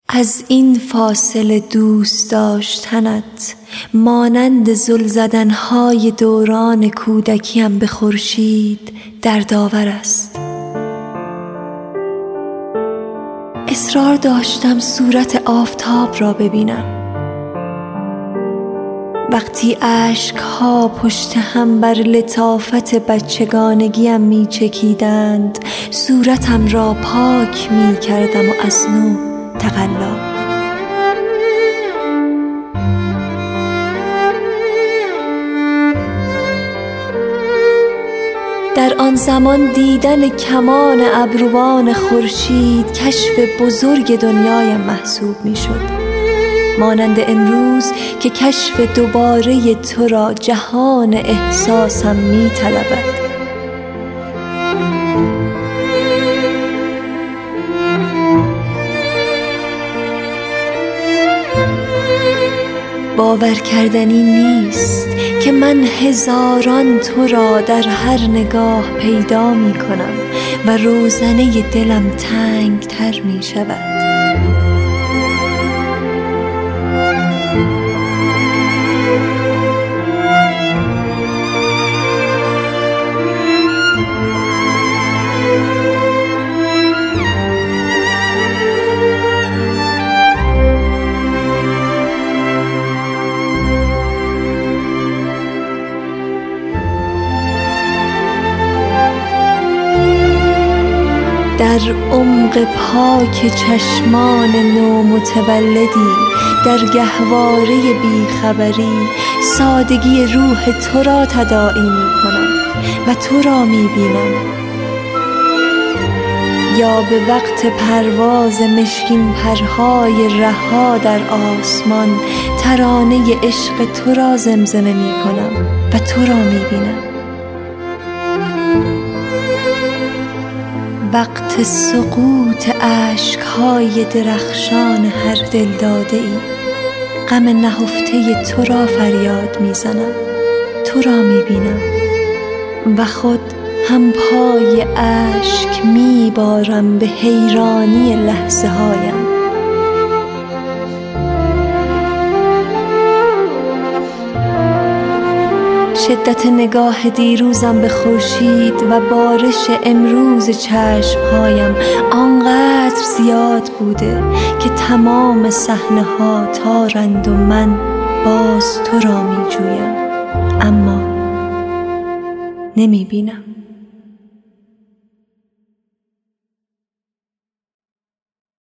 از این فاصله دوست داشتنت مانند زل زدنهای دوران کودکیم به خورشید دردآور است. اصرار داشتم صورت آفتاب را ببینم. وقتی اشک‌ها پشت هم بر لطافت بچگانگیم می چکیدند، صورتم را پاک می کردم و از نو تقلا. در آن زمان دیدن کمان ابروان خورشید کشف بزرگ دنیایم محسوب می شد، مانند امروز که کشف دوباره تو را جهان احساسم می طلبد. باور کردنی نیست که من هزاران تو را در هر نگاه پیدا می کنم و روزنه دلم تنگ تر می شود. در عمق پاک چشمان نومتولدی، در گهواره بیخبری، سادگی روح تو را تداعی می کنم و تو را می بینم. یا به وقت پرواز مشکین پرهای رها در آسمان ترانه عشق تو را زمزمه می کنم و تو را می بینم. وقت سقوط اشک‌های درخشان هر دلداده ای، غم نهفته تو را فریاد میزنم، تو را میبینم و خود هم پای اشک میبارم به حیرانی لحظه هایم. شدت نگاه دیروزم به خورشید و بارش امروز چشمهایم آنقدر زیاد بوده که تمام صحنه ها تارند و من باز تو را می جویم، اما نمی بینم.